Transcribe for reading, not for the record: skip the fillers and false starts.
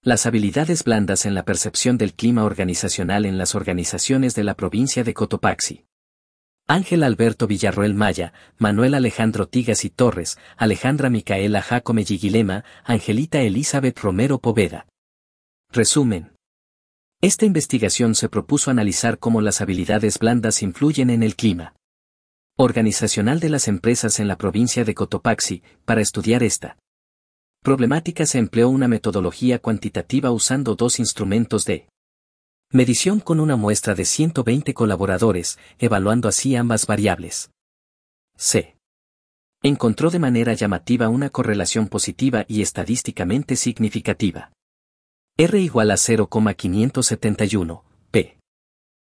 Las habilidades blandas en la percepción del clima organizacional en las organizaciones de la provincia de Cotopaxi. Ángel Alberto Villarroel Maya, Manuel Alejandro Tigas y Torres, Alejandra Micaela Jacome Yiguilema, Angelita Elizabeth Romero Poveda. Resumen. Esta investigación se propuso analizar cómo las habilidades blandas influyen en el clima organizacional de las empresas en la provincia de Cotopaxi. Para estudiar esta problemática se empleó una metodología cuantitativa usando dos instrumentos de medición con una muestra de 120 colaboradores, evaluando así ambas variables. Se encontró de manera llamativa una correlación positiva y estadísticamente significativa. R igual a 0,571,